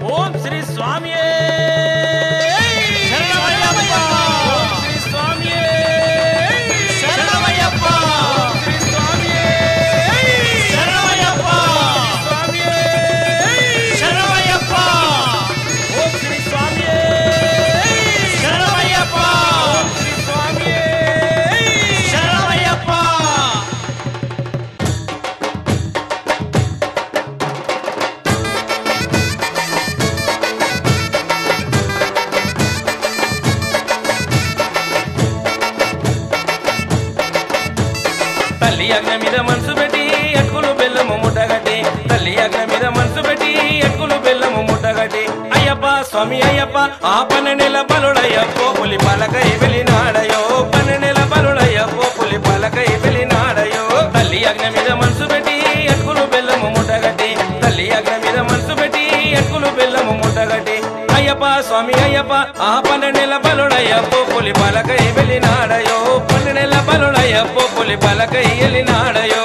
ఓం శ్రీ స్వామి తల్లి అగ్ని మీద మనసు పెట్టి ఎక్కులు బెల్లము ముట్టగట్టి తల్లి అగ్ని మీద మనసు పెట్టి ఎక్కులు బెల్లము ముట్టగట్టి అయ్యప్ప స్వామి అయ్యప్ప ఆ 12 బలుడయ్యప్పో పులి పలకై వెళ్ళినాడయో 12 బలుడయ్యప్పో పులి పలకై వెళ్ళినాడయో తల్లి అగ్ని మీద మనసు పెట్టి ఎక్కులు బెల్లము ముట్టగట్టి తల్లి అగ్ని మీద మనసు పెట్టి ఎక్కులు బెల్లము ముట్టగట్టి అయ్యప్ప స్వామి అయ్యప్ప ఆ 12 బలుడయ్యప్పో పులి పలకై వెళ్ళినాడయో 12 బలుడయ్యప్పో పులి పలకై వెళ్ళినాడయో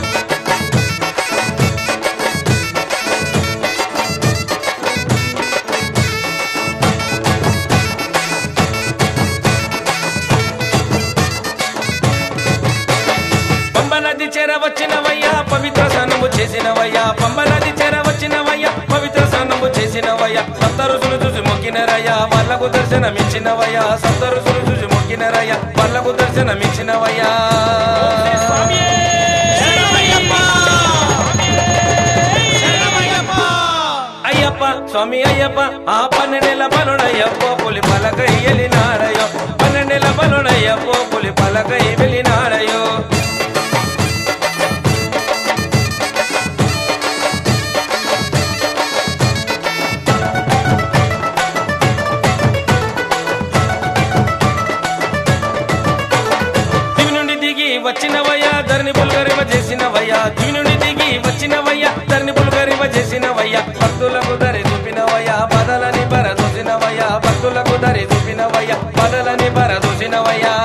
పంబనది చేర వచ్చినవయ్యా పవిత్ర స్నానము చేసినవయ్యా పంబనది చేర వచ్చినవయ్యా పవిత్ర స్నానము చేసినవయ్యా సప్త ఋషులు చూసి మొక్కినరయ్యా వాళ్ళకు దర్శనమిచ్చినవయ్యా సప్త ఋషులు చూసి మొక్కినరయ్యా వాళ్ళకు దర్శనమిచ్చినవయ్యా అయ్యప్ప స్వామి అయ్యప్ప ఆ 12 బలుడయ్యప్పో పులి పలకై వెళ్ళినాడయో 12 బలుడయ్యప్పో పులి పలకై వెళ్ళినాడయో వచ్చినవయ్యా ధరణి పుల్గరివ చేసినవయ్యా దివి నుండి దిగి వచ్చినవయ్యా ధరణి పుల్గరివ చేసినవయ్యా భక్తులకు దరి చూపినవయ్యా బదలని బర చూసినవయ్యా భక్తులకు దరి చూపినవయ్యా బదలని బర చూసినవయ్యా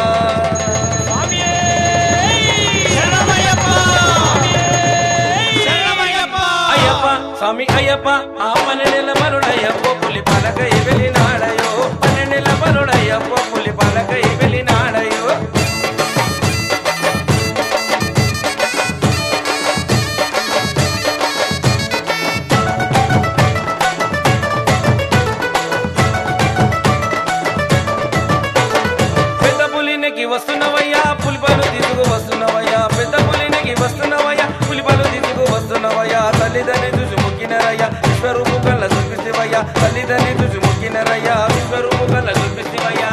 అయ్యప్ప స్వామి అయ్యప్ప ఆ 12 బలుడయ్యప్పో పులి పలకై వెళ్ళినాడయో 12 బలుడయ్యప్పో పులి పలకై వెళ్ళినాడయో వస్తున్నవయ్యా పులిపలు తీసుకు వస్తున్నవయ్యా పెద్ద పులినికి వస్తున్నవయ్యా పులిపలు తీసుకు వస్తున్నవయ్యా తల్లిదండ్రి చూసి మొక్కినరయ్యా విశ్వరూపు కళ్ళ చూపిస్తేవయ్యా తల్లిదండ్రి చూసి మొక్కినరయ్యా విశ్వరూపు కళ్ళ చూపిస్తేవయ్యా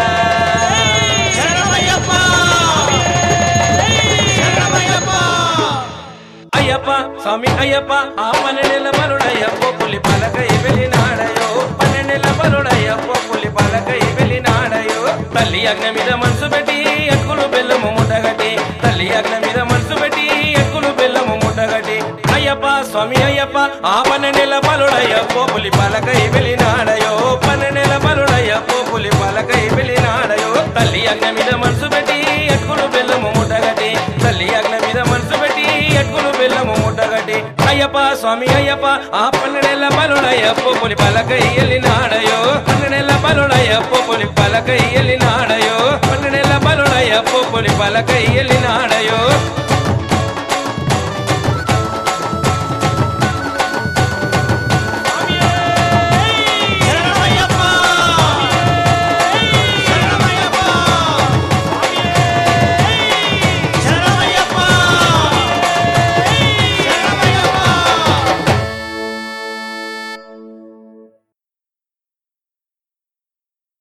అయ్యప్ప స్వామి అయ్యప్ప ఆ 12 బలుడయ్యప్పో పులి పలకై వెళ్ళినాడయో 12 బలుడయ్యప్పో పులి పలకై వెళ్ళినాడయో తల్లి అగ్ని మీద మనసు పెట్టి ఎక్కులు బెల్లము ముట్టగట్టి తల్లి అగ్ని మీద మనసు పెట్టి ఎక్కులు బెల్లము ముట్టగట్టి అయ్యప్ప స్వామి అయ్యప్ప ఆ 12 బలుడయ్యప్పో పులి పలకై వెళ్ళినాడయో 12 బలుడయ్యప్పో పులి పలకై వెళ్ళినాడయో తల్లి అగ్ని మీద మనసు పెట్టి ఎక్కులు బెల్లము ముట్టగట్టి తల్లి అగ్ని మీద మనసు పెట్టి ఎక్కులు బెల్లము ముట్టగట్టి అయ్యప్ప స్వామి అయ్యప్ప ఆ 12 బలుడయ్యప్పో పులి పలకై వెళ్ళినాడయో 12 బలుడయ్యప్పో పులి పలకై వెళ్ళినాడయో 12 బలుడయ్యప్పో పులి పలకై వెళ్ళినాడయో